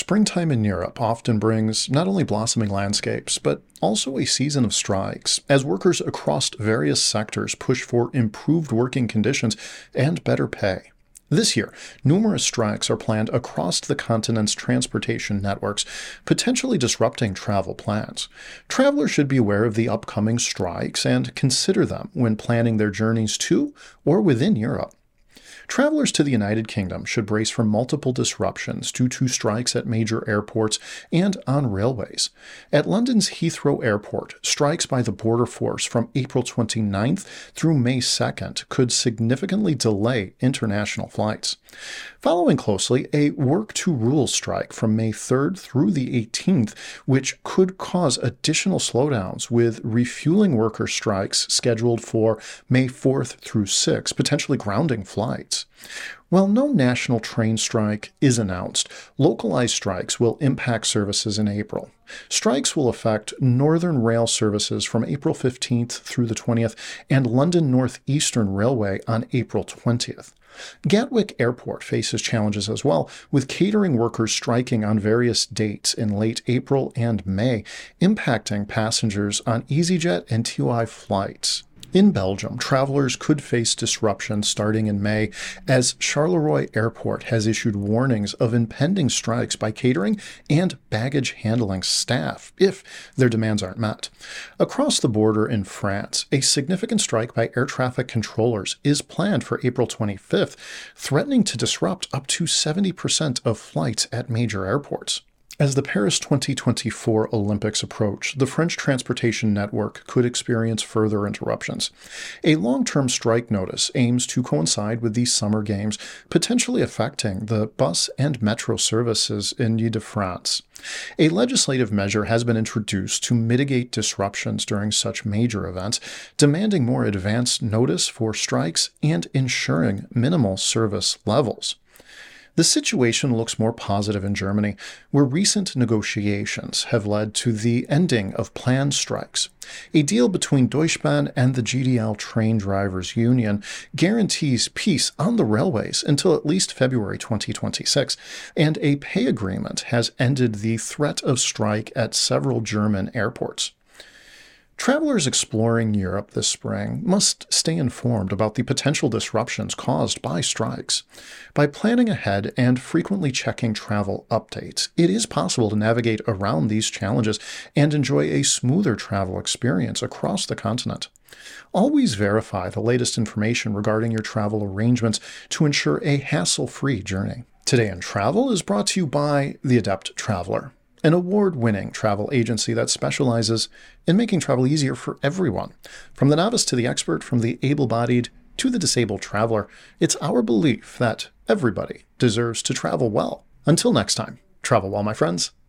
Springtime in Europe often brings not only blossoming landscapes, but also a season of strikes, as workers across various sectors push for improved working conditions and better pay. This year, numerous strikes are planned across the continent's transportation networks, potentially disrupting travel plans. Travelers should be aware of the upcoming strikes and consider them when planning their journeys to or within Europe. Travelers to the United Kingdom should brace for multiple disruptions due to strikes at major airports and on railways. At London's Heathrow Airport, strikes by the Border Force from April 29th through May 2nd could significantly delay international flights. Following closely, a work-to-rule strike from May 3rd through the 18th, which could cause additional slowdowns with refueling worker strikes scheduled for May 4th through 6th, potentially grounding flights. While no national train strike is announced, localized strikes will impact services in April. Strikes will affect Northern Rail services from April 15th through the 20th and London North Eastern Railway on April 20th. Gatwick Airport faces challenges as well, with catering workers striking on various dates in late April and May, impacting passengers on EasyJet and TUI flights. In Belgium, travelers could face disruptions starting in May, as Charleroi Airport has issued warnings of impending strikes by catering and baggage handling staff if their demands aren't met. Across the border in France, a significant strike by air traffic controllers is planned for April 25th, threatening to disrupt up to 70% of flights at major airports. As the Paris 2024 Olympics approach, the French transportation network could experience further interruptions. A long-term strike notice aims to coincide with these summer games, potentially affecting the bus and metro services in Ile-de-France. A legislative measure has been introduced to mitigate disruptions during such major events, demanding more advance notice for strikes and ensuring minimal service levels. The situation looks more positive in Germany, where recent negotiations have led to the ending of planned strikes. A deal between Deutsche Bahn and the GDL Train Drivers Union guarantees peace on the railways until at least February 2026, and a pay agreement has ended the threat of strike at several German airports. Travelers exploring Europe this spring must stay informed about the potential disruptions caused by strikes. By planning ahead and frequently checking travel updates, it is possible to navigate around these challenges and enjoy a smoother travel experience across the continent. Always verify the latest information regarding your travel arrangements to ensure a hassle-free journey. Today in Travel is brought to you by The Adept Traveler, an award-winning travel agency that specializes in making travel easier for everyone. From the novice to the expert, from the able-bodied to the disabled traveler, it's our belief that everybody deserves to travel well. Until next time, travel well, my friends.